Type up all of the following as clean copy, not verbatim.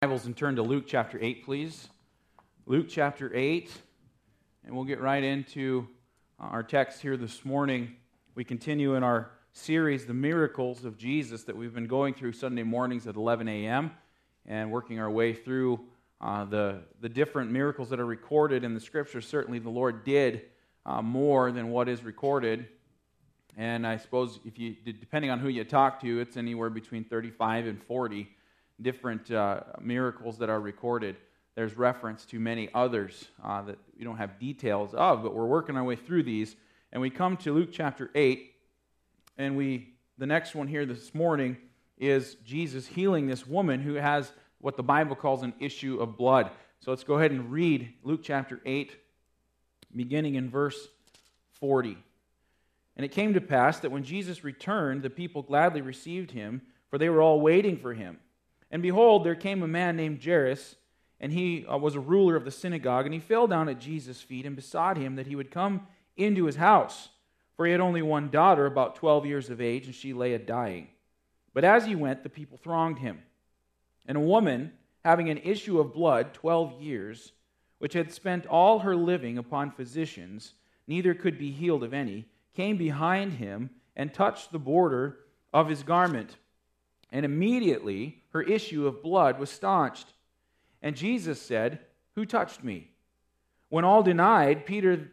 Bibles and turn to Luke chapter 8, please. Luke chapter 8, and we'll get right into our text here this morning. We continue in our series, The Miracles of Jesus, that we've been going through Sunday mornings at 11 a.m. and working our way through the different miracles that are recorded in the Scriptures. Certainly the Lord did more than what is recorded, and I suppose depending on who you talk to, it's anywhere between 35 and 40 different miracles that are recorded. There's reference to many others that we don't have details of, but we're working our way through these. And we come to Luke chapter 8, and the next one here this morning is Jesus healing this woman who has what the Bible calls an issue of blood. So let's go ahead and read Luke chapter 8, beginning in verse 40. And it came to pass that when Jesus returned, the people gladly received him, for they were all waiting for him. And behold, there came a man named Jairus, and he was a ruler of the synagogue, and he fell down at Jesus' feet and besought him that he would come into his house. For he had only one daughter, about 12 years of age, and she lay a-dying. But as he went, the people thronged him. And a woman, having an issue of blood 12 years, which had spent all her living upon physicians, neither could be healed of any, came behind him and touched the border of his garment. And immediately her issue of blood was staunched. And Jesus said, "Who touched me?" When all denied, Peter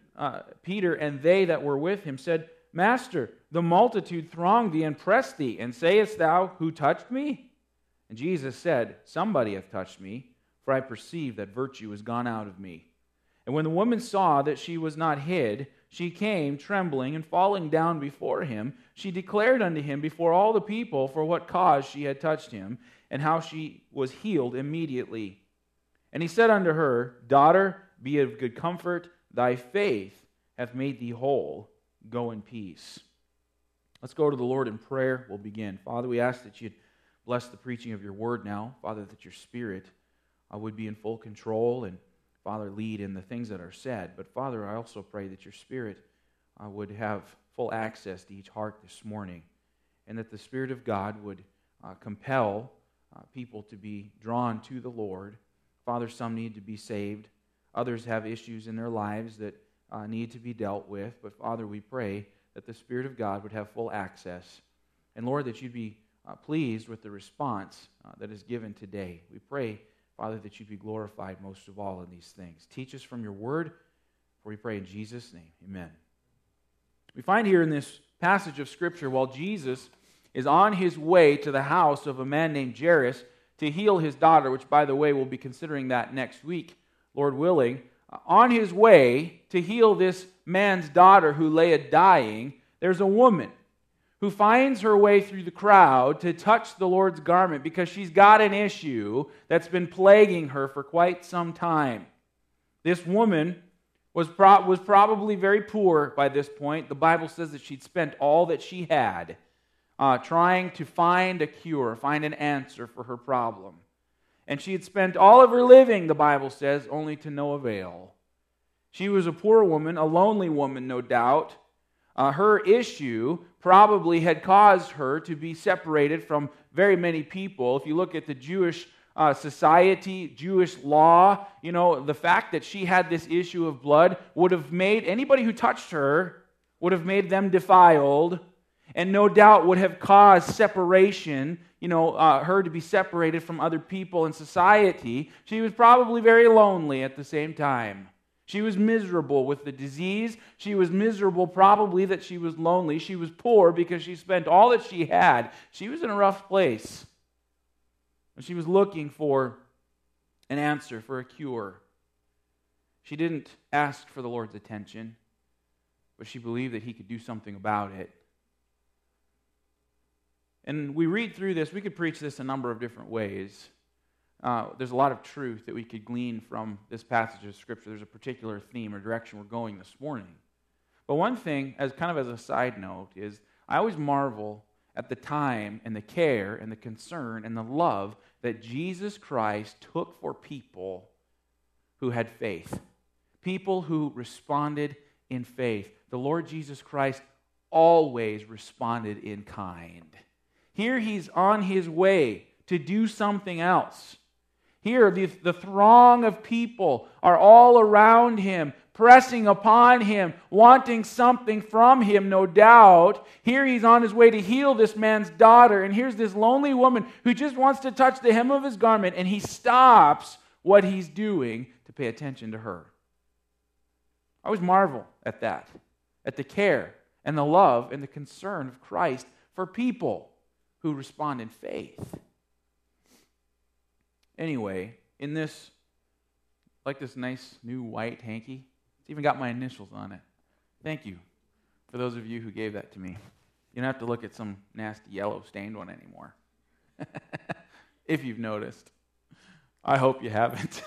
and they that were with him said, "Master, the multitude thronged thee and pressed thee, and sayest thou, Who touched me?" And Jesus said, "Somebody hath touched me, for I perceive that virtue is gone out of me." And when the woman saw that she was not hid, she came trembling and falling down before him. She declared unto him before all the people for what cause she had touched him, and how she was healed immediately. And he said unto her, "Daughter, be of good comfort, thy faith hath made thee whole. Go in peace." Let's go to the Lord in prayer. We'll begin. Father, we ask that you'd bless the preaching of your word now. Father, that your Spirit would be in full control and Father, lead in the things that are said. But Father, I also pray that your Spirit would have full access to each heart this morning, and that the Spirit of God would compel people to be drawn to the Lord. Father, some need to be saved. Others have issues in their lives that need to be dealt with. But Father, we pray that the Spirit of God would have full access. And Lord, that you'd be pleased with the response that is given today. We pray, Father, that you'd be glorified most of all in these things. Teach us from your word, for we pray in Jesus' name. Amen. We find here in this passage of Scripture, while Jesus is on his way to the house of a man named Jairus to heal his daughter, which, by the way, we'll be considering that next week, Lord willing, on his way to heal this man's daughter who lay a-dying, there's a woman who finds her way through the crowd to touch the Lord's garment because she's got an issue that's been plaguing her for quite some time. This woman was probably very poor by this point. The Bible says that she'd spent all that she had trying to find a cure, find an answer for her problem. And she had spent all of her living, the Bible says, only to no avail. She was a poor woman, a lonely woman, no doubt. Her issue probably had caused her to be separated from very many people. If you look at the Jewish society, Jewish law, the fact that she had this issue of blood would have made anybody who touched her would have made them defiled, and no doubt would have caused separation, her to be separated from other people in society. She was probably very lonely at the same time. She was miserable with the disease. She was miserable probably that she was lonely. She was poor because she spent all that she had. She was in a rough place. And she was looking for an answer, for a cure. She didn't ask for the Lord's attention, but she believed that he could do something about it. And we read through this. We could preach this a number of different ways. There's a lot of truth that we could glean from this passage of Scripture. There's a particular theme or direction we're going this morning. But one thing, as a side note, is I always marvel at the time and the care and the concern and the love that Jesus Christ took for people who had faith. People who responded in faith. The Lord Jesus Christ always responded in kind. Here he's on his way to do something else. Here, the throng of people are all around him, pressing upon him, wanting something from him, no doubt. Here he's on his way to heal this man's daughter, and here's this lonely woman who just wants to touch the hem of his garment, and he stops what he's doing to pay attention to her. I always marvel at that, at the care and the love and the concern of Christ for people who respond in faith. Anyway, in this, like this nice new white hanky, it's even got my initials on it. Thank you for those of you who gave that to me. You don't have to look at some nasty yellow stained one anymore. If you've noticed. I hope you haven't.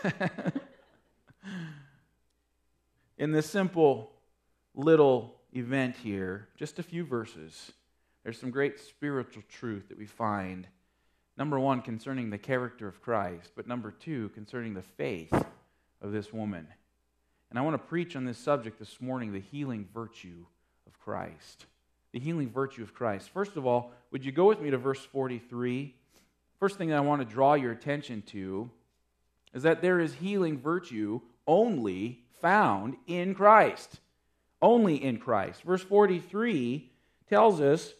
In this simple little event here, just a few verses, there's some great spiritual truth that we find. Number one, concerning the character of Christ, but number two, concerning the faith of this woman. And I want to preach on this subject this morning, the healing virtue of Christ. The healing virtue of Christ. First of all, would you go with me to verse 43? First thing that I want to draw your attention to is that there is healing virtue only found in Christ. Only in Christ. Verse 43 tells us,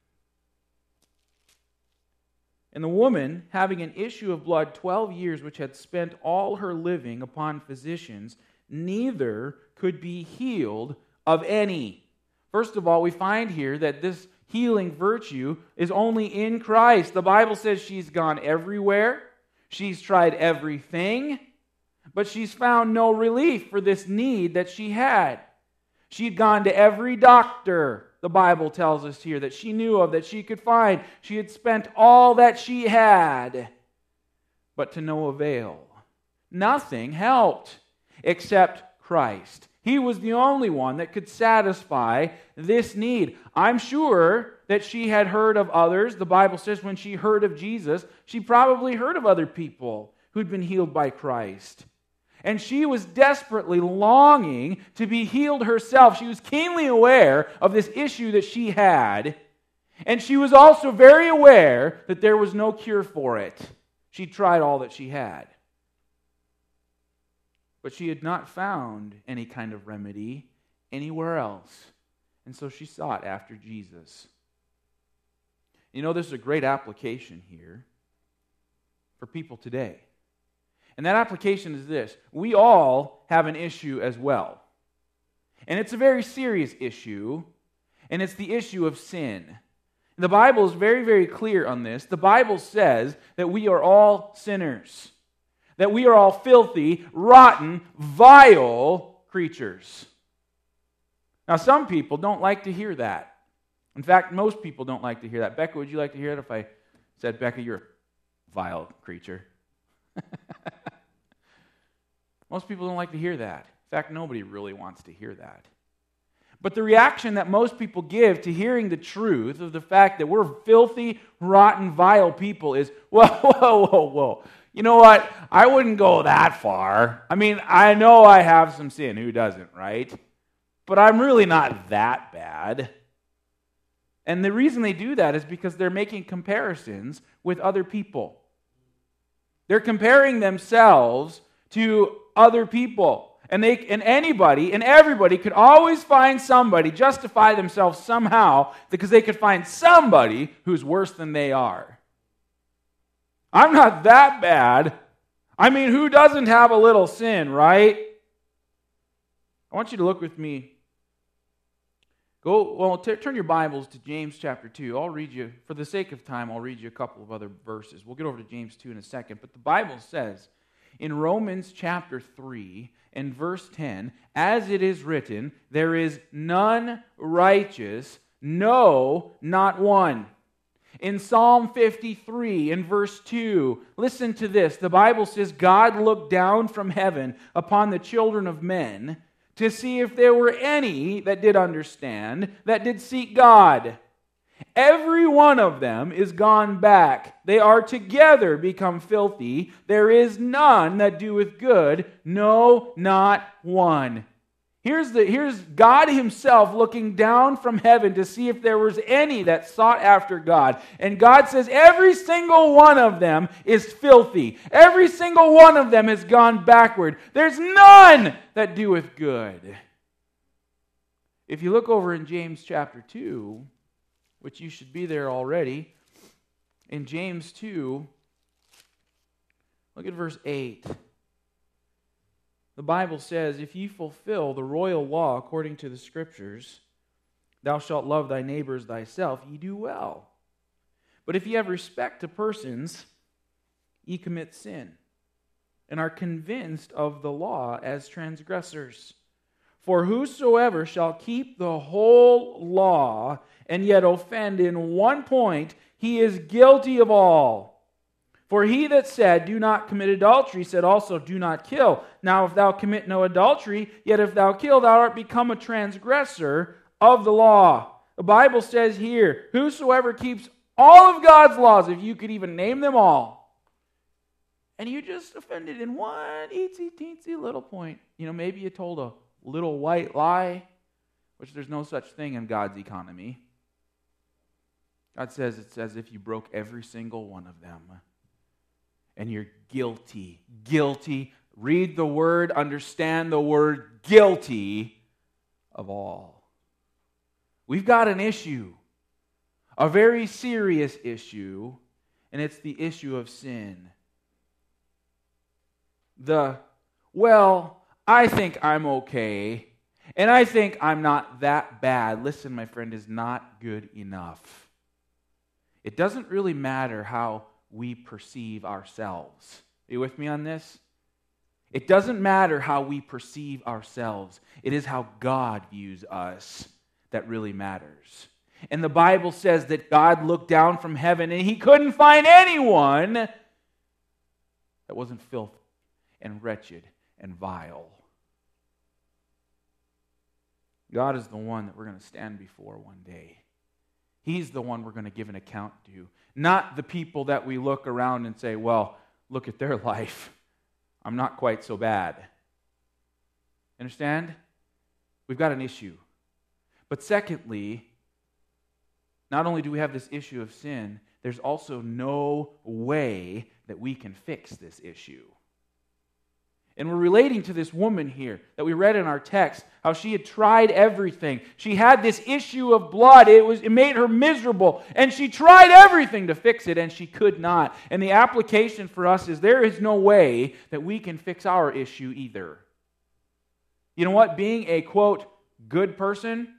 "And the woman, having an issue of blood 12 years, which had spent all her living upon physicians, neither could be healed of any." First of all, we find here that this healing virtue is only in Christ. The Bible says she's gone everywhere. She's tried everything. But she's found no relief for this need that she had. She'd gone to every doctor, the Bible tells us here, that she knew of, that she could find. She had spent all that she had, but to no avail. Nothing helped except Christ. He was the only one that could satisfy this need. I'm sure that she had heard of others. The Bible says when she heard of Jesus, she probably heard of other people who'd been healed by Christ. And she was desperately longing to be healed herself. She was keenly aware of this issue that she had. And she was also very aware that there was no cure for it. She tried all that she had. But she had not found any kind of remedy anywhere else. And so she sought after Jesus. You know, there's a great application here for people today. And that application is this. We all have an issue as well. And it's a very serious issue, and it's the issue of sin. The Bible is very, very clear on this. The Bible says that we are all sinners, that we are all filthy, rotten, vile creatures. Now, some people don't like to hear that. In fact, most people don't like to hear that. Becca, would you like to hear it if I said, Becca, you're a vile creature? Most people don't like to hear that. In fact, nobody really wants to hear that. But the reaction that most people give to hearing the truth of the fact that we're filthy, rotten, vile people is, whoa. You know what? I wouldn't go that far. I mean, I know I have some sin. Who doesn't, right? But I'm really not that bad. And the reason they do that is because they're making comparisons with other people. They're comparing themselves to other people. And anybody and everybody could always find somebody, justify themselves somehow, because they could find somebody who's worse than they are. I'm not that bad. I mean, who doesn't have a little sin, right? I want you to look with me. Turn your Bibles to James chapter 2. I'll read you, for the sake of time, I'll read you a couple of other verses. We'll get over to James 2 in a second. But the Bible says, in Romans chapter 3 and verse 10, as it is written, there is none righteous, no, not one. In Psalm 53 and verse 2, listen to this. The Bible says, God looked down from heaven upon the children of men to see if there were any that did understand, that did seek God. Every one of them is gone back. They are together become filthy. There is none that doeth good, no, not one. Here's God himself looking down from heaven to see if there was any that sought after God. And God says every single one of them is filthy. Every single one of them has gone backward. There's none that doeth good. If you look over in James chapter 2, which you should be there already, in James 2, look at verse 8. The Bible says, if ye fulfill the royal law according to the Scriptures, thou shalt love thy neighbor as thyself, ye do well. But if ye have respect to persons, ye commit sin, and are convinced of the law as transgressors. For whosoever shall keep the whole law, and yet offend in one point, he is guilty of all. For he that said, do not commit adultery, said also, do not kill. Now if thou commit no adultery, yet if thou kill, thou art become a transgressor of the law. The Bible says here, whosoever keeps all of God's laws, if you could even name them all, and you just offended in one teensy little point. Maybe you told a little white lie, which there's no such thing in God's economy. God says it's as if you broke every single one of them. And you're guilty. Guilty. Read the word, understand the word guilty of all. We've got an issue. A very serious issue. And it's the issue of sin. I think I'm okay. And I think I'm not that bad. Listen, my friend, is not good enough. It doesn't really matter how we perceive ourselves. Are you with me on this? It doesn't matter how we perceive ourselves. It is how God views us that really matters. And the Bible says that God looked down from heaven and he couldn't find anyone that wasn't filthy and wretched and vile. God is the one that we're going to stand before one day. He's the one we're going to give an account to. Not the people that we look around and say, well, look at their life. I'm not quite so bad. Understand? We've got an issue. But secondly, not only do we have this issue of sin, there's also no way that we can fix this issue. And we're relating to this woman here that we read in our text, how she had tried everything. She had this issue of blood. It made her miserable. And she tried everything to fix it, and she could not. And the application for us is there is no way that we can fix our issue either. You know what? Being a, quote, good person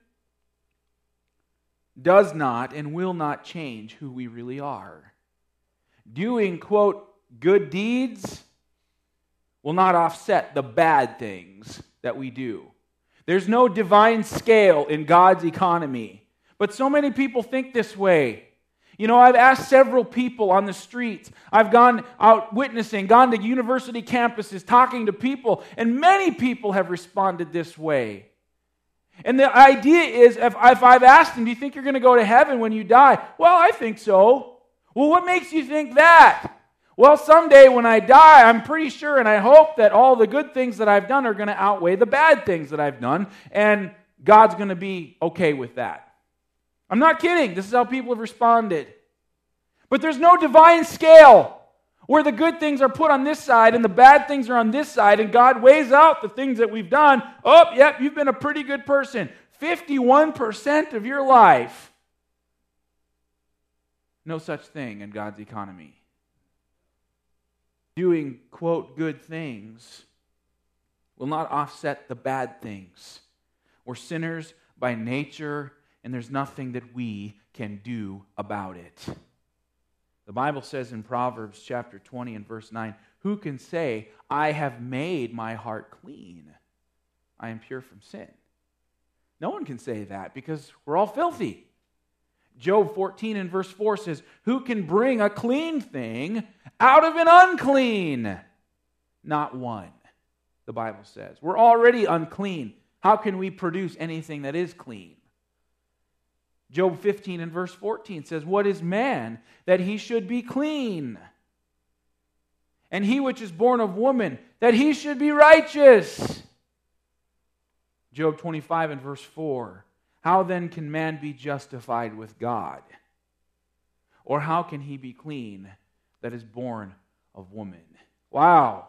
does not and will not change who we really are. Doing, quote, good deeds will not offset the bad things that we do. There's no divine scale in God's economy. But so many people think this way. I've asked several people on the streets. I've gone out witnessing, gone to university campuses, talking to people, and many people have responded this way. And the idea is, if I've asked them, do you think you're going to go to heaven when you die? Well, I think so. Well, what makes you think that? Well, someday when I die, I'm pretty sure and I hope that all the good things that I've done are going to outweigh the bad things that I've done, and God's going to be okay with that. I'm not kidding. This is how people have responded. But there's no divine scale where the good things are put on this side and the bad things are on this side, and God weighs out the things that we've done. Oh, yep, you've been a pretty good person. 51% of your life. No such thing in God's economy. Doing, quote, good things will not offset the bad things. We're sinners by nature, and there's nothing that we can do about it. The Bible says in Proverbs chapter 20 and verse 9, who can say, I have made my heart clean? I am pure from sin. No one can say that because we're all filthy. Job 14 and verse 4 says, who can bring a clean thing out of an unclean? Not one, the Bible says. We're already unclean. How can we produce anything that is clean? Job 15 and verse 14 says, what is man that he should be clean? And he which is born of woman, that he should be righteous. Job 25 and verse 4. How then can man be justified with God? Or how can he be clean that is born of woman? Wow.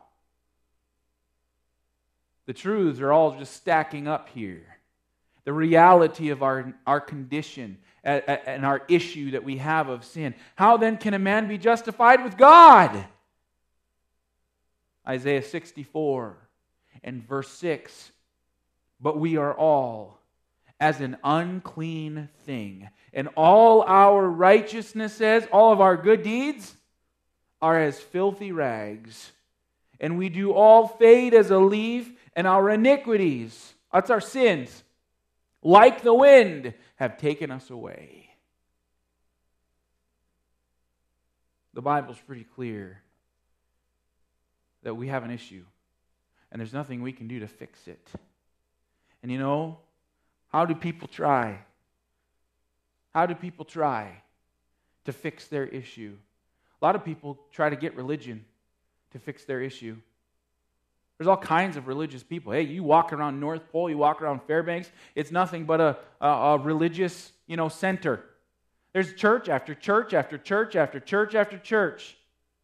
The truths are all just stacking up here. The reality of our condition and our issue that we have of sin. How then can a man be justified with God? Isaiah 64 and verse 6. But we are all as an unclean thing, and all our righteousnesses, all of our good deeds, are as filthy rags. And we do all fade as a leaf, and our iniquities, that's our sins, like the wind, have taken us away. The Bible's pretty clear that we have an issue, and there's nothing we can do to fix it. And you know, how do people try? How do people try to fix their issue? A lot of people try to get religion to fix their issue. There's all kinds of religious people. Hey, you walk around North Pole, you walk around Fairbanks, it's nothing but a religious, center. There's church after church after church after church after church.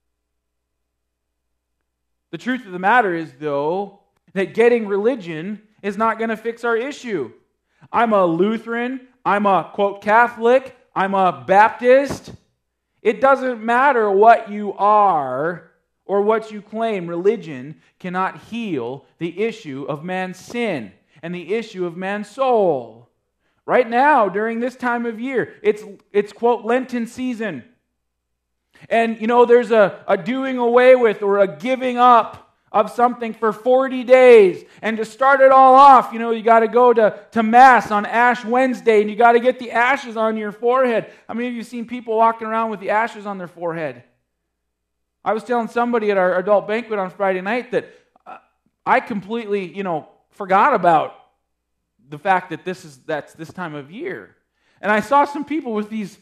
The truth of the matter is, though, that getting religion is not going to fix our issue. I'm a Lutheran, I'm a, quote, Catholic, I'm a Baptist. It doesn't matter what you are or what you claim. Religion cannot heal the issue of man's sin and the issue of man's soul. Right now, during this time of year, it's quote, Lenten season. And, there's a doing away with or a giving up of something for 40 days. And to start it all off, you got to go to Mass on Ash Wednesday, and you got to get the ashes on your forehead. How many of you seen people walking around with the ashes on their forehead? I was telling somebody at our adult banquet on Friday night that I completely, forgot about the fact that that's this time of year. And I saw some people with these,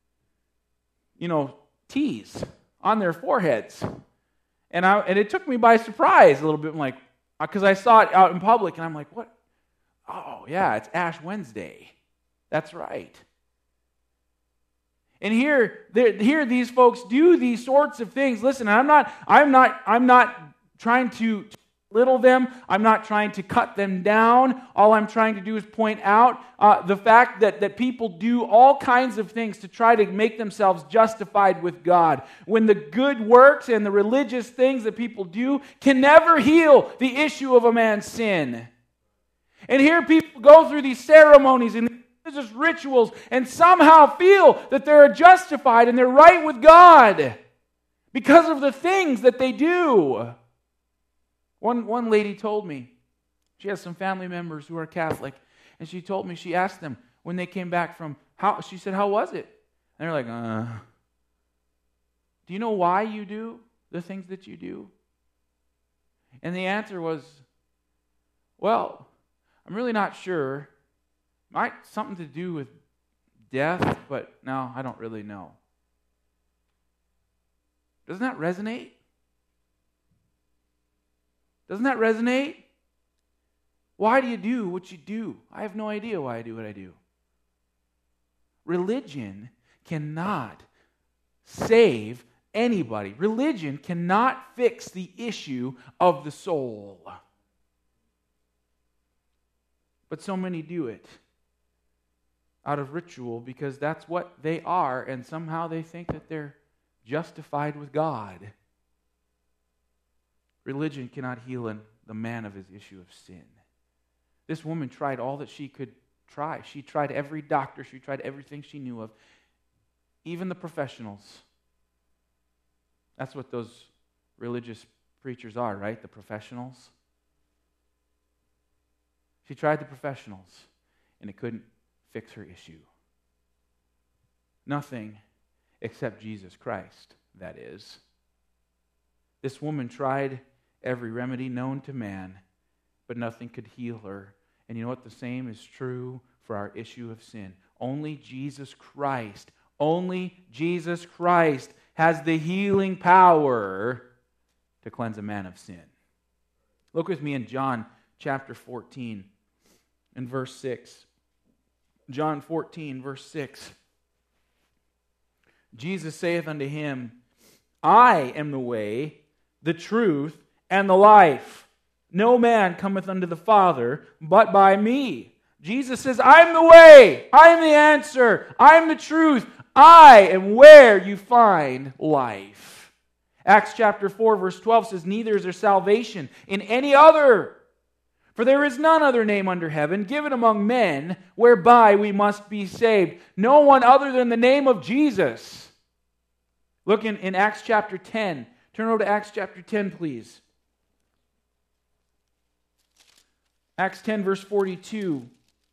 T's on their foreheads. And it took me by surprise a little bit. I'm like, because I saw it out in public, and I'm like, what? Oh, yeah, it's Ash Wednesday. That's right. And here these folks do these sorts of things. Listen, I'm not trying to belittle them. I'm not trying to cut them down. All I'm trying to do is point out the fact that people do all kinds of things to try to make themselves justified with God, when the good works and the religious things that people do can never heal the issue of a man's sin. And here people go through these ceremonies and religious rituals and somehow feel that they're justified and they're right with God because of the things that they do. One lady told me, she has some family members who are Catholic, and she told me, she asked them when they came back she said, how was it? And they're like, do you know why you do the things that you do? And the answer was, well, I'm really not sure. Might something to do with death, but no, I don't really know. Doesn't that resonate? Doesn't that resonate? Why do you do what you do? I have no idea why I do what I do. Religion cannot save anybody. Religion cannot fix the issue of the soul. But so many do it out of ritual because that's what they are, and somehow they think that they're justified with God. Religion cannot heal the man of his issue of sin. This woman tried all that she could try. She tried every doctor. She tried everything she knew of. Even the professionals. That's what those religious preachers are, right? The professionals. She tried the professionals, and it couldn't fix her issue. Nothing except Jesus Christ, that is. This woman tried every remedy known to man, but nothing could heal her. And you know what? The same is true for our issue of sin. Only Jesus Christ has the healing power to cleanse a man of sin. Look with me in John chapter 14. in verse 6. John 14, verse 6. Jesus saith unto him, I am the way, the truth, and the life. No man cometh unto the Father but by me. Jesus says, I'm the way, I'm the answer, I'm the truth. I am where you find life. Acts chapter 4, verse 12 says, neither is there salvation in any other. For there is none other name under heaven given among men whereby we must be saved. No one other than the name of Jesus. Look in Acts chapter 10. Turn over to Acts chapter 10, please. Acts 10, verse 42.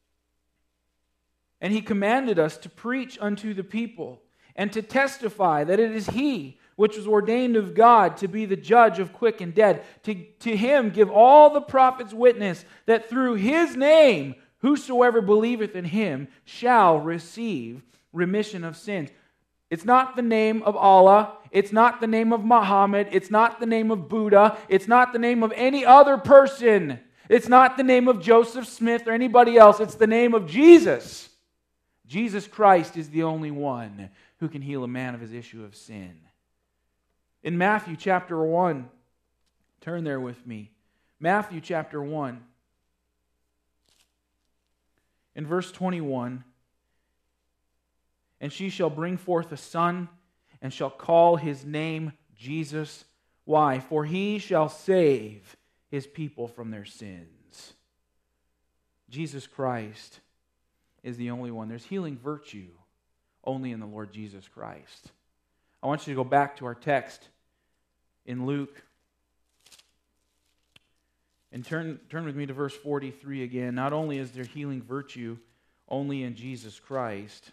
And he commanded us to preach unto the people, and to testify that it is he which was ordained of God to be the judge of quick and dead. To him give all the prophets witness that through his name whosoever believeth in him shall receive remission of sins. It's not the name of Allah. It's not the name of Muhammad. It's not the name of Buddha. It's not the name of any other person. It's not the name of Joseph Smith or anybody else. It's the name of Jesus. Jesus Christ is the only one who can heal a man of his issue of sin. In Matthew chapter 1, turn there with me. Matthew chapter 1, in verse 21, and she shall bring forth a son, and shall call his name Jesus. Why? For he shall save his people from their sins. Jesus Christ is the only one. There's healing virtue only in the Lord Jesus Christ. I want you to go back to our text in Luke and turn with me to verse 43 again. Not only is there healing virtue only in Jesus Christ,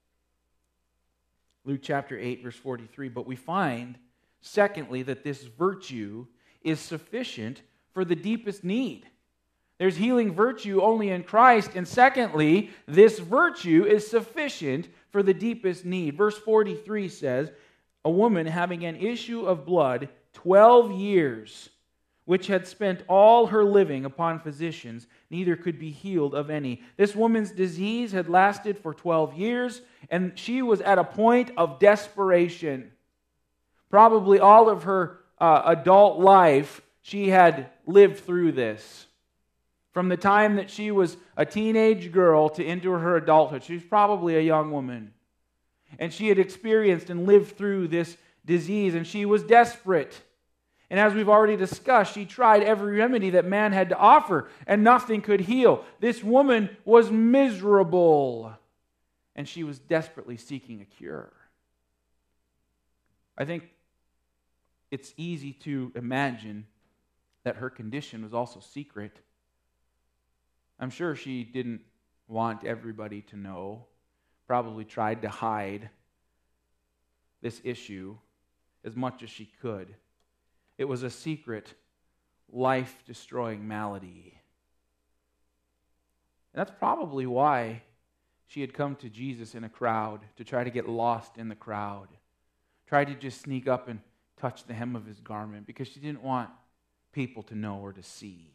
Luke chapter 8, verse 43, but we find, secondly, that this virtue is sufficient for the deepest need. There's healing virtue only in Christ, and secondly, this virtue is sufficient for the deepest need. Verse 43 says, a woman having an issue of blood 12 years, which had spent all her living upon physicians, neither could be healed of any. This woman's disease had lasted for 12 years, and she was at a point of desperation. Probably all of her adult life, she had lived through this. From the time that she was a teenage girl to into her adulthood, she was probably a young woman. And she had experienced and lived through this disease, and she was desperate. And as we've already discussed, she tried every remedy that man had to offer, and nothing could heal. This woman was miserable, and she was desperately seeking a cure. I think it's easy to imagine that her condition was also secret. I'm sure she didn't want everybody to know, probably tried to hide this issue as much as she could. It was a secret, life-destroying malady. And that's probably why she had come to Jesus in a crowd, to try to get lost in the crowd. Tried to just sneak up and touch the hem of his garment, because she didn't want people to know or to see.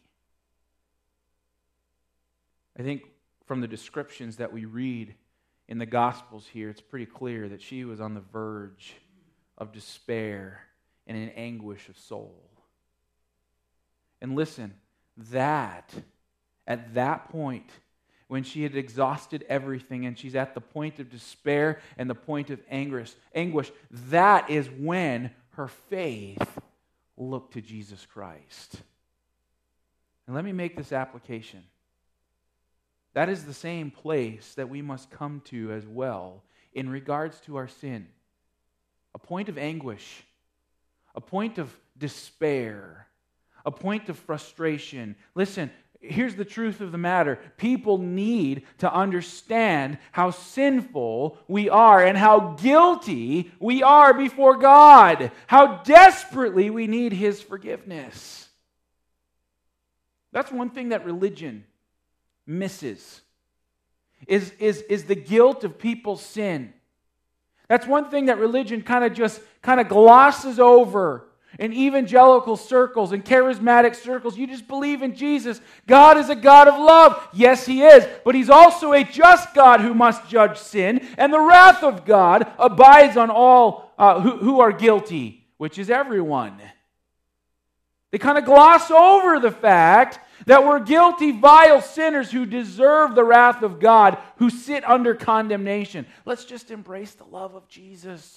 I think from the descriptions that we read in the Gospels here, it's pretty clear that she was on the verge of despair and in anguish of soul. And listen, at that point, when she had exhausted everything and she's at the point of despair and the point of anguish, that is when her faith looked to Jesus Christ. And let me make this application. That is the same place that we must come to as well in regards to our sin. A point of anguish, a point of despair, a point of frustration. Listen, here's the truth of the matter. People need to understand how sinful we are and how guilty we are before God. How desperately we need His forgiveness. That's one thing that religion misses, is the guilt of people's sin. That's one thing that religion kind of glosses over In evangelical circles and charismatic circles, you just believe in Jesus. God is a God of love. Yes, He is. But He's also a just God who must judge sin. And the wrath of God abides on all who are guilty, which is everyone. They kind of gloss over the fact that we're guilty, vile sinners who deserve the wrath of God, who sit under condemnation. Let's just embrace the love of Jesus.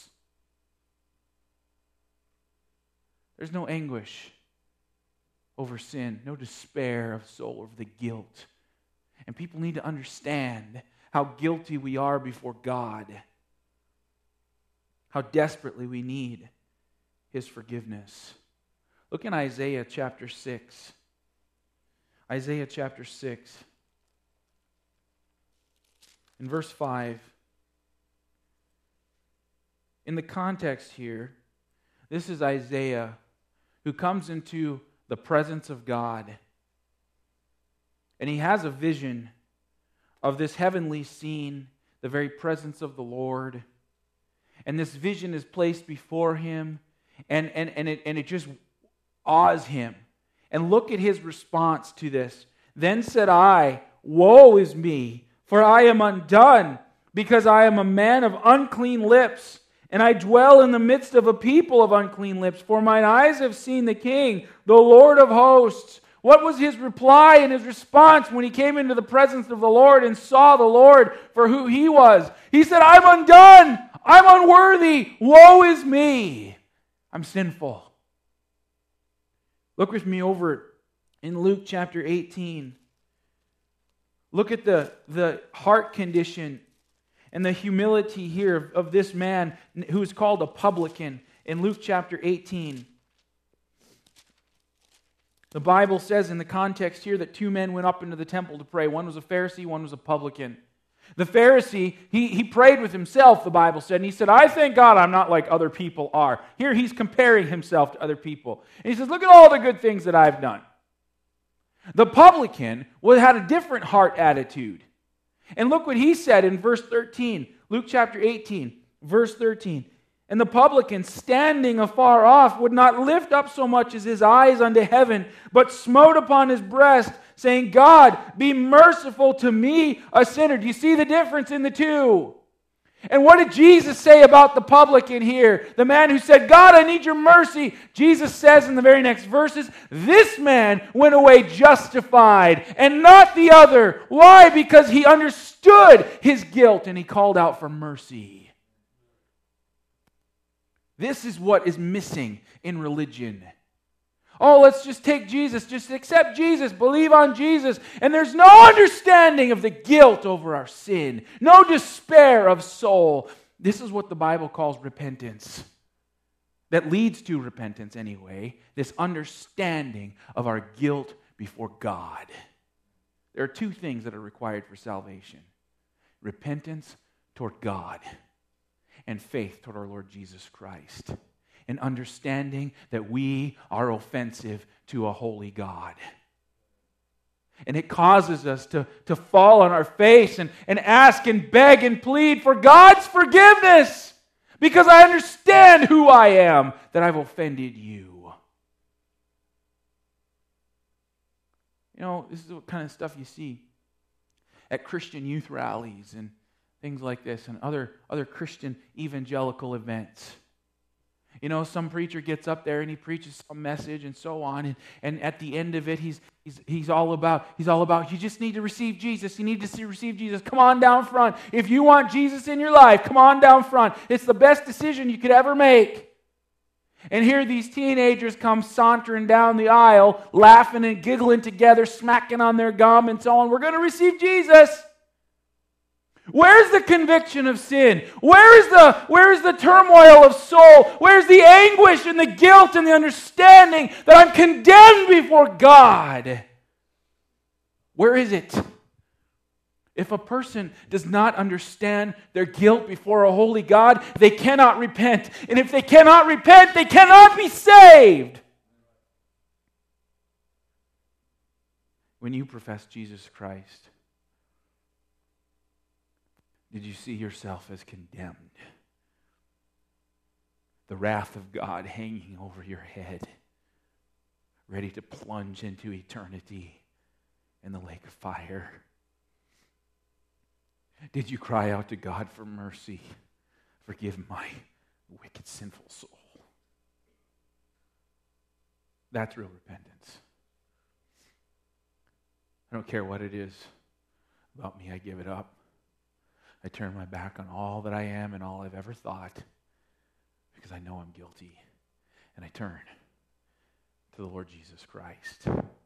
There's no anguish over sin, no despair of soul over the guilt. And people need to understand how guilty we are before God, how desperately we need His forgiveness. Look in Isaiah chapter 6. Isaiah chapter 6. In verse 5. In the context here, this is Isaiah who comes into the presence of God. And he has a vision of this heavenly scene, the very presence of the Lord. And this vision is placed before him, and it just awes him. And look at his response to this. Then said I, woe is me, for I am undone, because I am a man of unclean lips, and I dwell in the midst of a people of unclean lips. For mine eyes have seen the King, the Lord of hosts. What was his reply and his response when he came into the presence of the Lord and saw the Lord for who He was? He said, I'm undone. I'm unworthy. Woe is me. I'm sinful. Look with me over in Luke chapter 18. Look at the heart condition and the humility here of this man who is called a publican in Luke chapter 18. The Bible says in the context here that two men went up into the temple to pray. One was a Pharisee, one was a publican. The Pharisee, he prayed with himself, the Bible said, and he said, I thank God I'm not like other people are. Here he's comparing himself to other people. And he says, look at all the good things that I've done. The publican had a different heart attitude. And look what he said in verse 13, Luke chapter 18, verse 13. And the publican, standing afar off, would not lift up so much as his eyes unto heaven, but smote upon his breast, saying, God, be merciful to me, a sinner. Do you see the difference in the two? And what did Jesus say about the publican here? The man who said, God, I need your mercy. Jesus says in the very next verses, this man went away justified and not the other. Why? Because he understood his guilt and he called out for mercy. This is what is missing in religion. Oh, let's just take Jesus, just accept Jesus, believe on Jesus. And there's no understanding of the guilt over our sin, no despair of soul. This is what the Bible calls repentance. That leads to repentance anyway, this understanding of our guilt before God. There are two things that are required for salvation: repentance toward God and faith toward our Lord Jesus Christ. And understanding that we are offensive to a holy God. And it causes us to fall on our face and ask and beg and plead for God's forgiveness. Because I understand who I am, that I've offended you. You know, this is the kind of stuff you see at Christian youth rallies and things like this and other Christian evangelical events. You know, some preacher gets up there and he preaches some message and so on, and at the end of it, he's all about you just need to receive Jesus. You need to receive Jesus. Come on down front. If you want Jesus in your life, come on down front. It's the best decision you could ever make. And here these teenagers come sauntering down the aisle, laughing and giggling together, smacking on their gum and so on. We're going to receive Jesus. Where's the conviction of sin? Where is the turmoil of soul? Where's the anguish and the guilt and the understanding that I'm condemned before God? Where is it? If a person does not understand their guilt before a holy God, they cannot repent. And if they cannot repent, they cannot be saved. When you profess Jesus Christ, did you see yourself as condemned? the wrath of God hanging over your head, ready to plunge into eternity in the lake of fire? Did you cry out to God for mercy? Forgive my wicked, sinful soul. That's real repentance. I don't care what it is about me, I give it up. I turn my back on all that I am and all I've ever thought because I know I'm guilty. And I turn to the Lord Jesus Christ.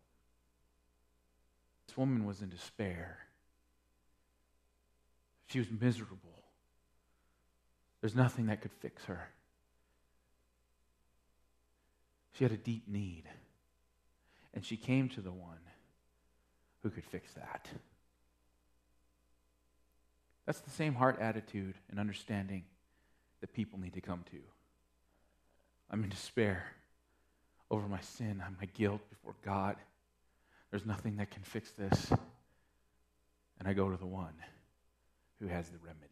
This woman was in despair. She was miserable. There's nothing that could fix her. She had a deep need. And she came to the one who could fix that. That's the same heart attitude and understanding that people need to come to. I'm in despair over my sin, my guilt before God. There's nothing that can fix this. And I go to the one who has the remedy.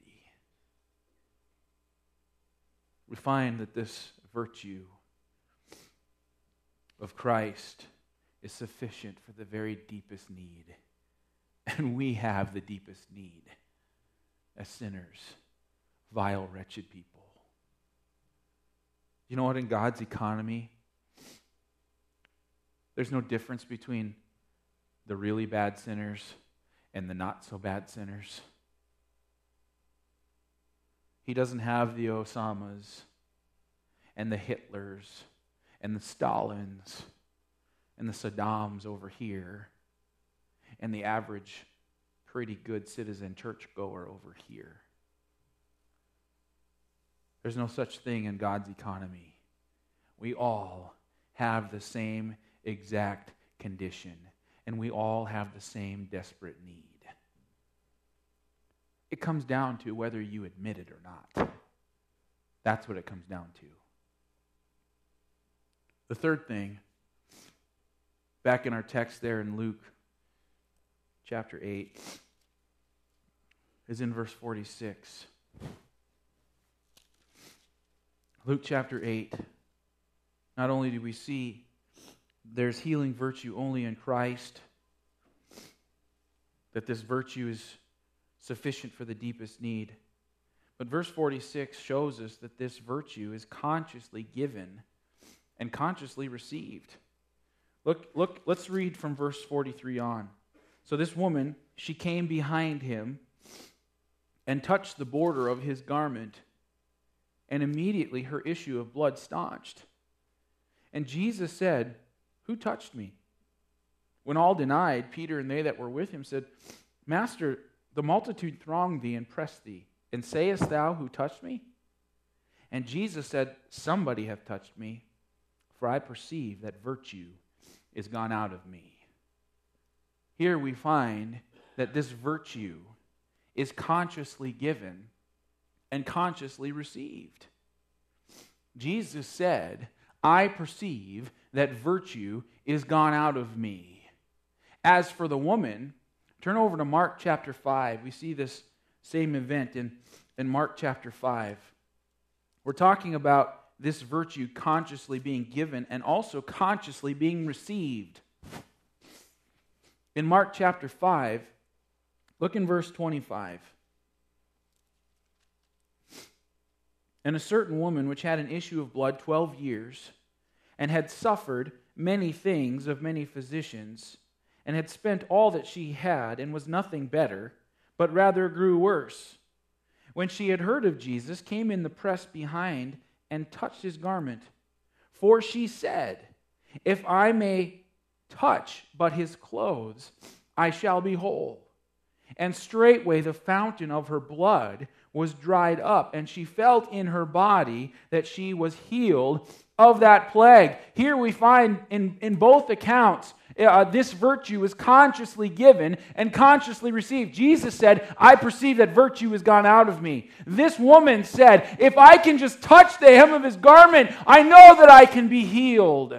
We find that this virtue of Christ is sufficient for the very deepest need. And we have the deepest need as sinners, vile, wretched people. You know what? In God's economy, there's no difference between the really bad sinners and the not so bad sinners. He doesn't have the Osamas and the Hitlers and the Stalins and the Saddams over here and the average pretty good citizen churchgoer over here. There's no such thing in God's economy. We all have the same exact condition, and we all have the same desperate need. It comes down to whether you admit it or not. That's what it comes down to. The third thing, back in our text there in Luke chapter 8, is in verse 46. Luke chapter 8, not only do we see there's healing virtue only in Christ, that this virtue is sufficient for the deepest need, but verse 46 shows us that this virtue is consciously given and consciously received. Look, let's read from verse 43 on. So this woman, she came behind him and touched the border of his garment, and immediately her issue of blood staunched. And Jesus said, "Who touched me?" When all denied, Peter and they that were with him said, "Master, the multitude thronged thee and pressed thee, and sayest thou, who touched me?" And Jesus said, "Somebody hath touched me, for I perceive that virtue is gone out of me." Here we find that this virtue is consciously given and consciously received. Jesus said, "I perceive that virtue is gone out of me." As for the woman, turn over to Mark chapter 5. We see this same event in Mark chapter 5. We're talking about this virtue consciously being given and also consciously being received. In Mark chapter 5, look in verse 25. "And a certain woman which had an issue of blood 12 years, and had suffered many things of many physicians, and had spent all that she had, and was nothing better, but rather grew worse, when she had heard of Jesus, came in the press behind, and touched his garment. For she said, If I may touch but his clothes, I shall be whole. And straightway the fountain of her blood was dried up, and she felt in her body that she was healed of that plague." Here we find in both accounts, this virtue is consciously given and consciously received. Jesus said, "I perceive that virtue has gone out of me." This woman said, "If I can just touch the hem of his garment, I know that I can be healed."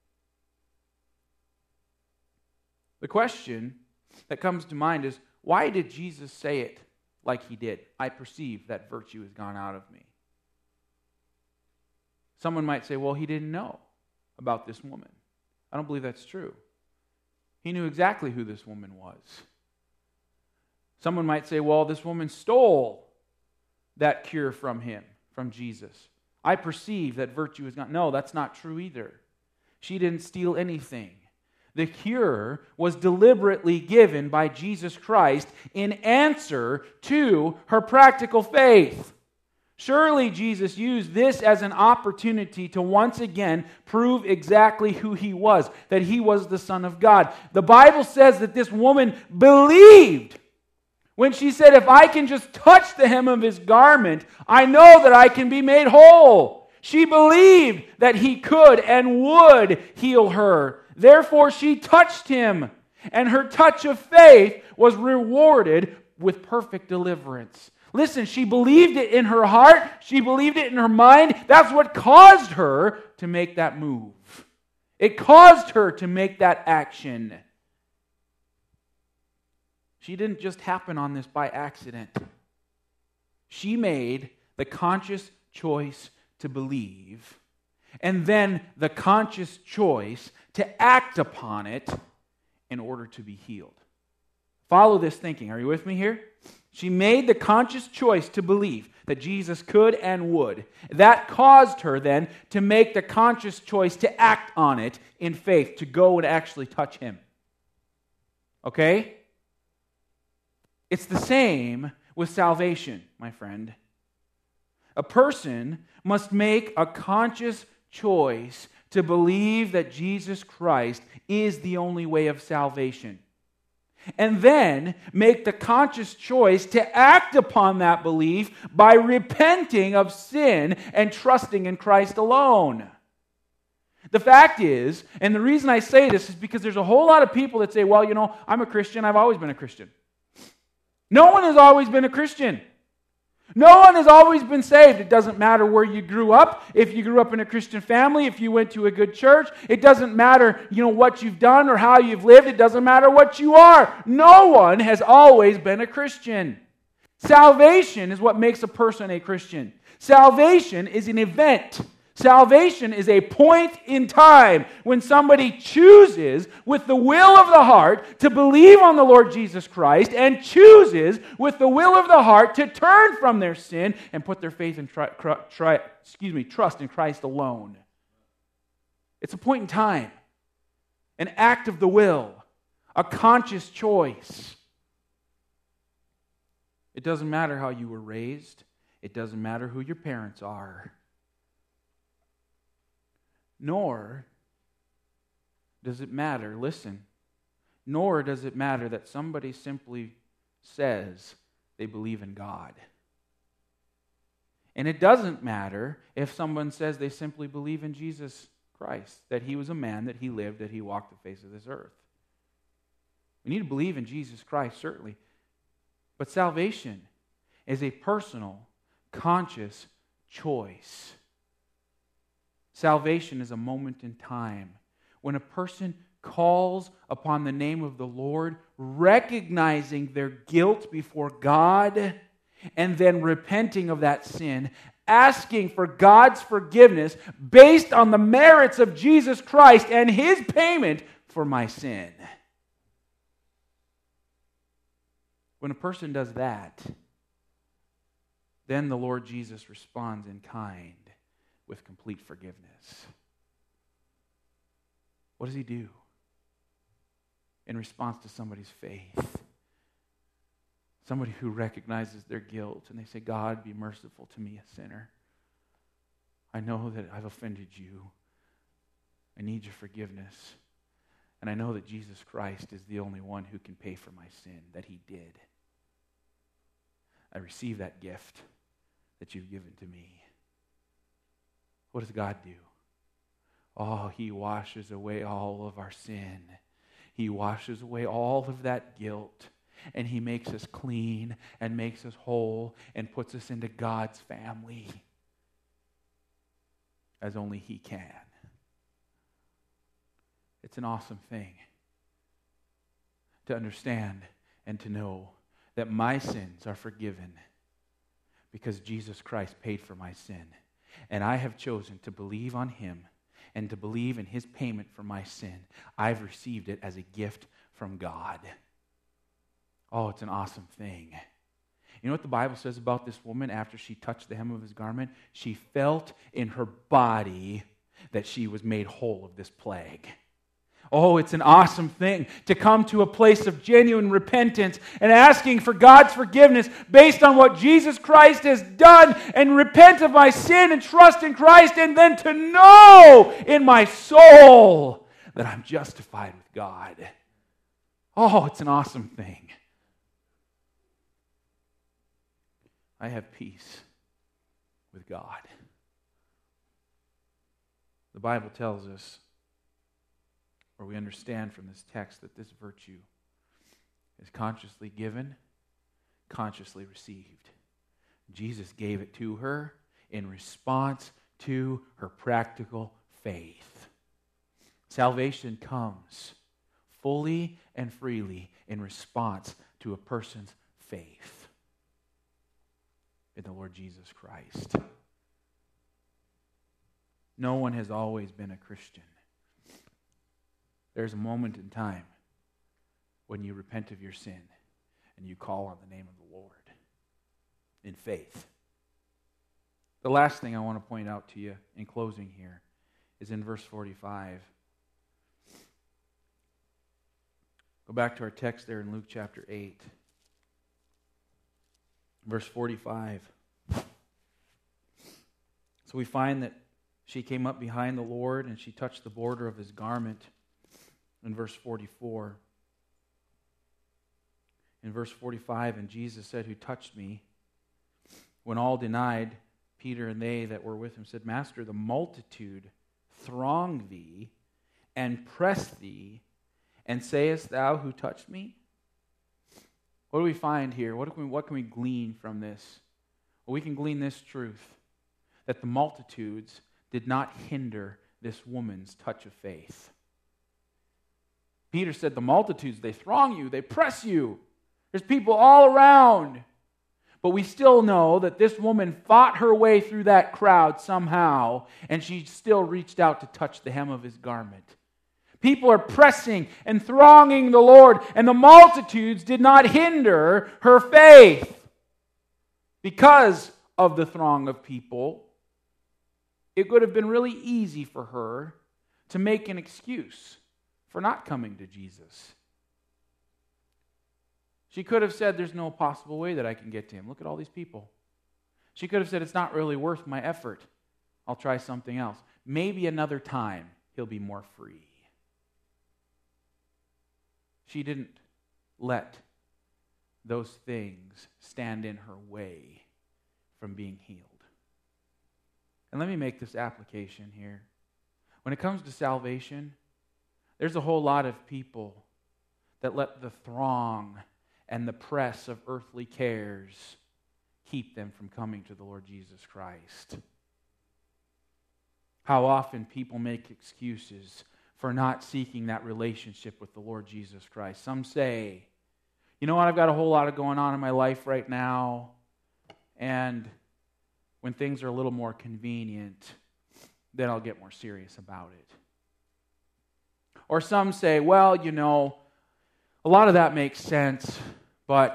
The question that comes to mind is, why did Jesus say it like he did? "I perceive that virtue has gone out of me"? Someone might say, well, he didn't know about this woman. I don't believe that's true. He knew exactly who this woman was. Someone might say, well, this woman stole that cure from him, from Jesus. I perceive that virtue is gone. No, that's not true either. She didn't steal anything. The cure was deliberately given by Jesus Christ in answer to her practical faith. Surely Jesus used this as an opportunity to once again prove exactly who he was, that he was the Son of God. The Bible says that this woman believed when she said, if I can just touch the hem of his garment, I know that I can be made whole. She believed that he could and would heal her. Therefore, she touched him, and her touch of faith was rewarded with perfect deliverance. Listen, she believed it in her heart. She believed it in her mind. That's what caused her to make that move. It caused her to make that action. She didn't just happen on this by accident. She made the conscious choice to believe, and then the conscious choice to act upon it in order to be healed. Follow this thinking. Are you with me here? She made the conscious choice to believe that Jesus could and would. That caused her then to make the conscious choice to act on it in faith, to go and actually touch him. Okay? It's the same with salvation, my friend. A person must make a conscious choice to believe that Jesus Christ is the only way of salvation. And then make the conscious choice to act upon that belief by repenting of sin and trusting in Christ alone. The fact is, and the reason I say this is because there's a whole lot of people that say, well, you know, I'm a Christian, I've always been a Christian. No one has always been a Christian. No one has always been saved. It doesn't matter where you grew up. If you grew up in a Christian family, if you went to a good church, it doesn't matter, what you've done or how you've lived. It doesn't matter what you are. No one has always been a Christian. Salvation is what makes a person a Christian. Salvation is an event. Salvation is a point in time when somebody chooses with the will of the heart to believe on the Lord Jesus Christ and chooses with the will of the heart to turn from their sin and put their faith and trust in Christ alone. It's a point in time, an act of the will, a conscious choice. It doesn't matter how you were raised. It doesn't matter who your parents are. Nor does it matter, listen, nor does it matter that somebody simply says they believe in God. And it doesn't matter if someone says they simply believe in Jesus Christ, that he was a man, that he lived, that he walked the face of this earth. We need to believe in Jesus Christ, certainly. But salvation is a personal, conscious choice. Salvation is a moment in time when a person calls upon the name of the Lord, recognizing their guilt before God, and then repenting of that sin, asking for God's forgiveness based on the merits of Jesus Christ and his payment for my sin. When a person does that, then the Lord Jesus responds in kind with complete forgiveness. What does he do in response to somebody's faith? Somebody who recognizes their guilt and they say, God, be merciful to me, a sinner. I know that I've offended you. I need your forgiveness. And I know that Jesus Christ is the only one who can pay for my sin, that he did. I receive that gift that you've given to me. What does God do? Oh, he washes away all of our sin. He washes away all of that guilt. And he makes us clean and makes us whole and puts us into God's family as only he can. It's an awesome thing to understand and to know that my sins are forgiven because Jesus Christ paid for my sin. and I have chosen to believe on him and to believe in his payment for my sin. I've received it as a gift from God. Oh, it's an awesome thing. You know what the Bible says about this woman after she touched the hem of his garment? She felt in her body that she was made whole of this plague. Oh, it's an awesome thing to come to a place of genuine repentance and asking for God's forgiveness based on what Jesus Christ has done, and repent of my sin and trust in Christ, and then to know in my soul that I'm justified with God. Oh, it's an awesome thing. I have peace with God. The Bible tells us, or we understand from this text, that this virtue is consciously given, consciously received. Jesus gave it to her in response to her practical faith. Salvation comes fully and freely in response to a person's faith in the Lord Jesus Christ. No one has always been a Christian. There's a moment in time when you repent of your sin and you call on the name of the Lord in faith. The last thing I want to point out to you in closing here is in verse 45. Go back to our text there in Luke chapter 8. Verse 45. So we find that she came up behind the Lord and she touched the border of his garment. In verse 44. In verse 45, and Jesus said, "Who touched me?" When all denied, Peter and they that were with him said, "Master, the multitude throng thee and press thee, and sayest thou, who touched me?" What do we find here? What can we glean from this? Well, we can glean this truth, that the multitudes did not hinder this woman's touch of faith. Peter said, the multitudes, they throng you, they press you. There's people all around. But we still know that this woman fought her way through that crowd somehow, and she still reached out to touch the hem of his garment. People are pressing and thronging the Lord, and the multitudes did not hinder her faith. Because of the throng of people, it would have been really easy for her to make an excuse for not coming to Jesus. She could have said, there's no possible way that I can get to him. Look at all these people. She could have said, it's not really worth my effort. I'll try something else. Maybe another time he'll be more free. She didn't let those things stand in her way from being healed. And let me make this application here. When it comes to salvation, there's a whole lot of people that let the throng and the press of earthly cares keep them from coming to the Lord Jesus Christ. How often people make excuses for not seeking that relationship with the Lord Jesus Christ. Some say, you know what, I've got a whole lot going on in my life right now, and when things are a little more convenient, then I'll get more serious about it. Or some say, well, you know, a lot of that makes sense, but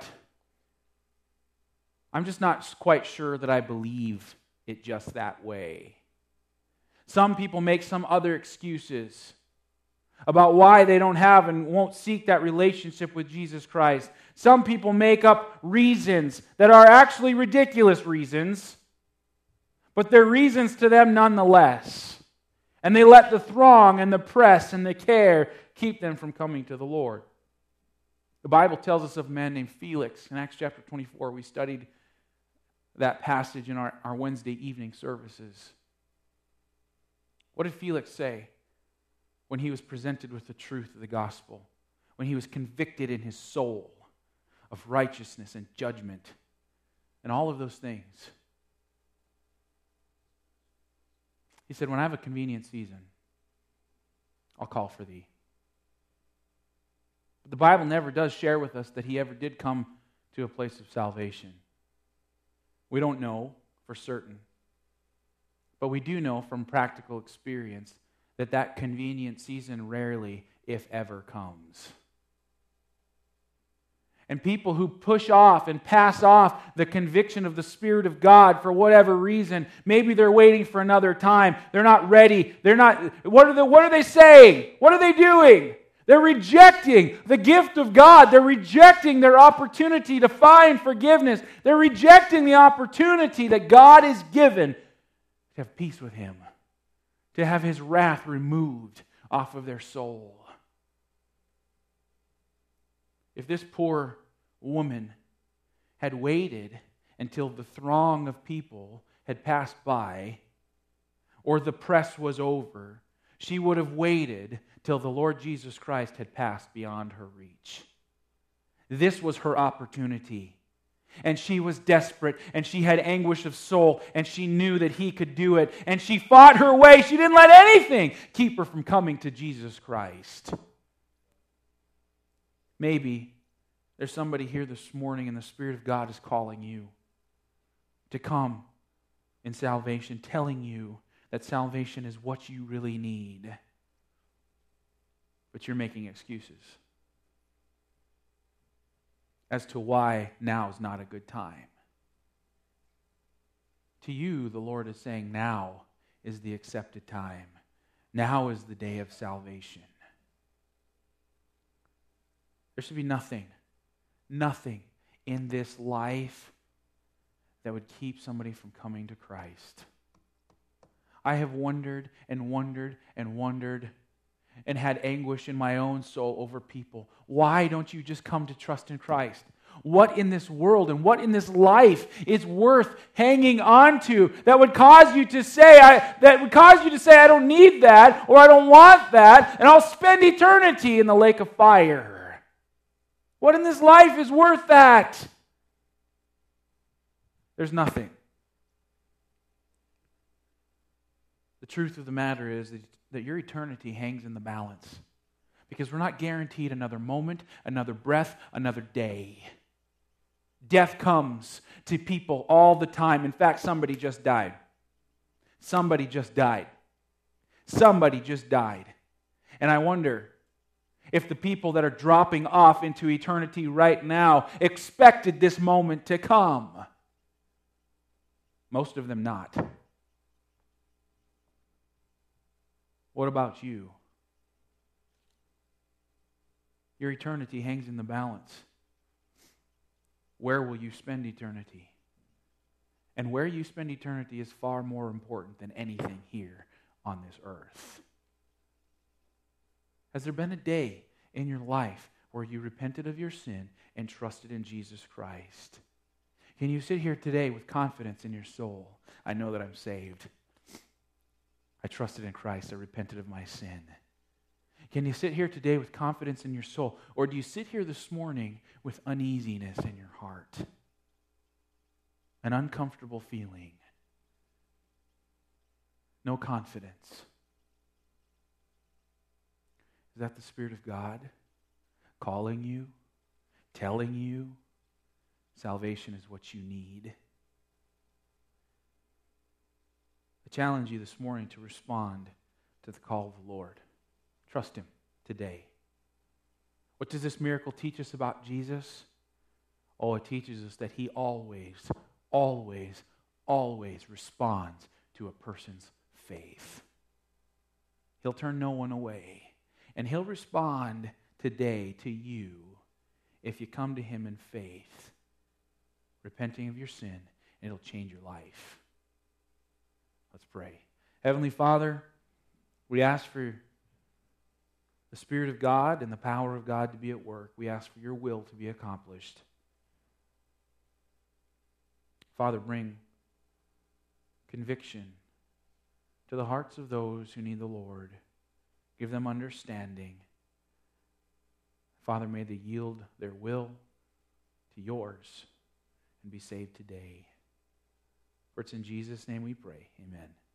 I'm just not quite sure that I believe it just that way. Some people make some other excuses about why they don't have and won't seek that relationship with Jesus Christ. Some people make up reasons that are actually ridiculous reasons, but they're reasons to them nonetheless. And they let the throng and the press and the care keep them from coming to the Lord. The Bible tells us of a man named Felix. In Acts chapter 24, we studied that passage in our Wednesday evening services. What did Felix say when he was presented with the truth of the gospel? When he was convicted in his soul of righteousness and judgment and all of those things? He said, when I have a convenient season, I'll call for thee. But the Bible never does share with us that he ever did come to a place of salvation. We don't know for certain. But we do know from practical experience that that convenient season rarely, if ever, comes. And people who push off and pass off the conviction of the Spirit of God for whatever reason, maybe they're waiting for another time, they're not ready, what are they saying? What are they doing? They're rejecting the gift of God. They're rejecting their opportunity to find forgiveness. They're rejecting the opportunity that God has given to have peace with Him, to have His wrath removed off of their soul. If this poor woman had waited until the throng of people had passed by, or the press was over, she would have waited till the Lord Jesus Christ had passed beyond her reach. This was her opportunity. And she was desperate, and she had anguish of soul, and she knew that He could do it. And she fought her way. She didn't let anything keep her from coming to Jesus Christ. Maybe there's somebody here this morning and the Spirit of God is calling you to come in salvation, telling you that salvation is what you really need. But you're making excuses as to why now is not a good time. To you, the Lord is saying now is the accepted time. Now is the day of salvation. There should be nothing in this life that would keep somebody from coming to Christ. I have wondered and wondered and wondered and had anguish in my own soul over people. Why don't you just come to trust in Christ? What in this world and what in this life is worth hanging on to that would cause you to say, I don't need that, or I don't want that, and I'll spend eternity in the lake of fire? What in this life is worth that? There's nothing. The truth of the matter is that your eternity hangs in the balance, because we're not guaranteed another moment, another breath, another day. Death comes to people all the time. In fact, somebody just died. Somebody just died. And I wonder if the people that are dropping off into eternity right now expected this moment to come. Most of them not. What about you? Your eternity hangs in the balance. Where will you spend eternity? And where you spend eternity is far more important than anything here on this earth. Has there been a day in your life where you repented of your sin and trusted in Jesus Christ? Can you sit here today with confidence in your soul? I know that I'm saved. I trusted in Christ. I repented of my sin. Can you sit here today with confidence in your soul? Or do you sit here this morning with uneasiness in your heart? An uncomfortable feeling. No confidence. Is that the Spirit of God calling you, telling you salvation is what you need? I challenge you this morning to respond to the call of the Lord. Trust Him today. What does this miracle teach us about Jesus? Oh, it teaches us that He always responds to a person's faith. He'll turn no one away. And He'll respond today to you if you come to Him in faith, repenting of your sin, and it'll change your life. Let's pray. Heavenly Father, we ask for the Spirit of God and the power of God to be at work. We ask for your will to be accomplished. Father, bring conviction to the hearts of those who need the Lord. Give them understanding. Father, may they yield their will to yours and be saved today. For it's in Jesus' name we pray. Amen.